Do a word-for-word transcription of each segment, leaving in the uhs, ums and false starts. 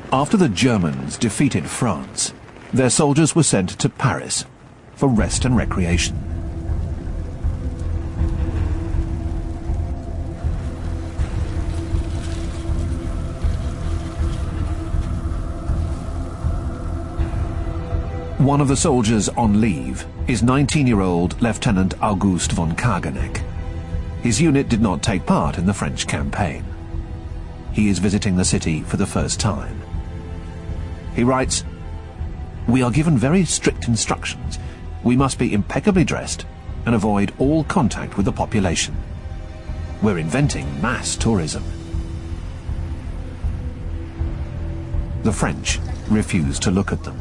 After the Germans defeated France, their soldiers were sent to Paris for rest and recreation. One of the soldiers on leave is nineteen-year-old Lieutenant Auguste von Kageneck. His unit did not take part in the French campaign. He is visiting the city for the first time. He writes, "We are given very strict instructions. We must be impeccably dressed and avoid all contact with the population. We're inventing mass tourism." The French refuse to look at them.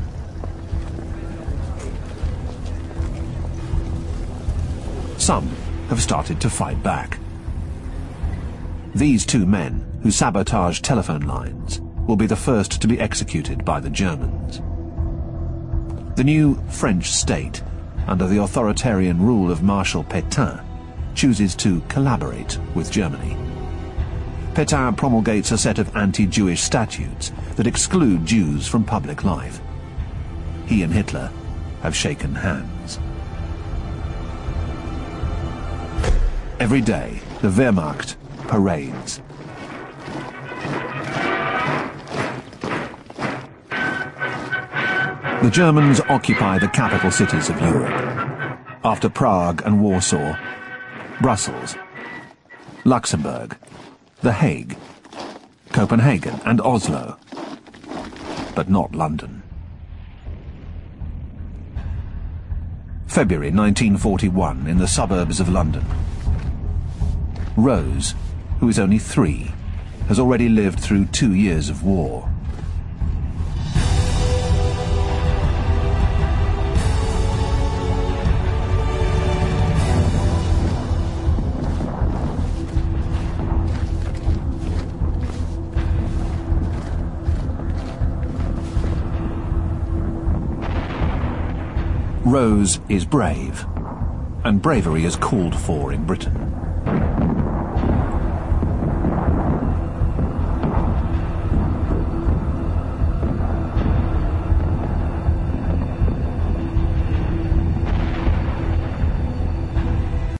Some have started to fight back. These two men, who sabotaged telephone lines, will be the first to be executed by the Germans. The new French state, under the authoritarian rule of Marshal Pétain, chooses to collaborate with Germany. Pétain promulgates a set of anti-Jewish statutes that exclude Jews from public life. He and Hitler have shaken hands. Every day, the Wehrmacht parades. The Germans occupy the capital cities of Europe. After Prague and Warsaw, Brussels, Luxembourg, The Hague, Copenhagen and Oslo, but not London. February nineteen forty-one, in the suburbs of London. Rose, who is only three, has already lived through two years of war. Rose is brave, and bravery is called for in Britain.